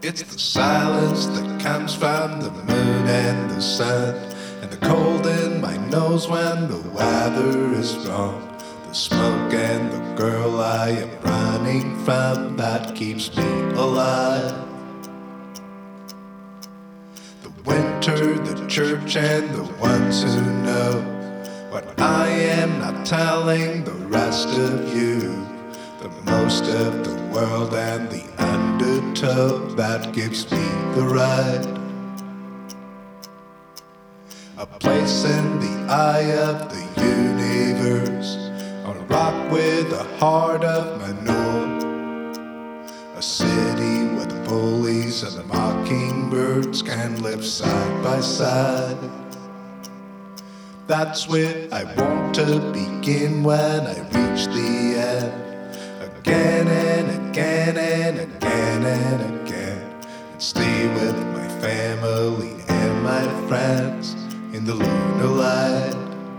It's the silence that comes from the moon and the sun, and the cold in my nose when the weather is wrong. The smoke and the girl I am running from, that keeps me alive. The winter, the church, and the ones who know what I am not telling the rest of you. The most of the world and the undertow, that gives me the right. A place in the eye of the universe, on a rock with the heart of Manor. A city where the bullies and the mockingbirds can live side by side. That's where I want to begin when I reach the end. Again and again and again and again, and stay with my family and my friends in the lunar light.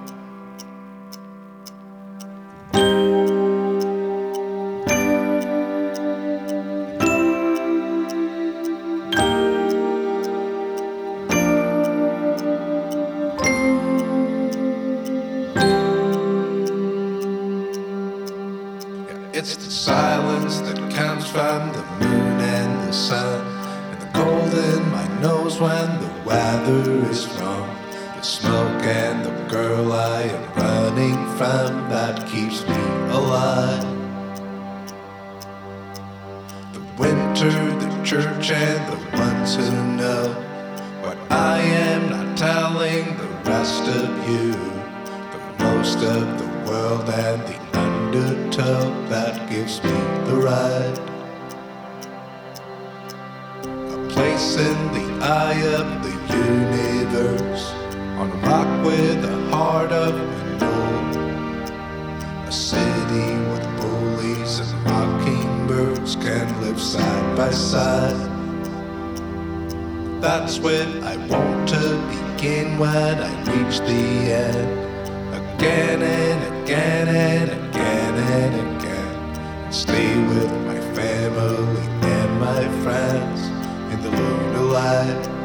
It's the silence that comes from the moon and the sun, and the cold in my nose when the weather is wrong. The smoke and the girl I am running from, that keeps me alive. The winter, the church, and the ones who know what I am not telling the rest of you. The most of the world and the undertow, that gives me the right. A place in the eye of the universe, on a rock with the heart of Manor. A city where the bullies and mockingbirds can live side by side. That's where I want to begin when I reach the end. Again and again and again and again, and stay with my family and my friends in the lunar light.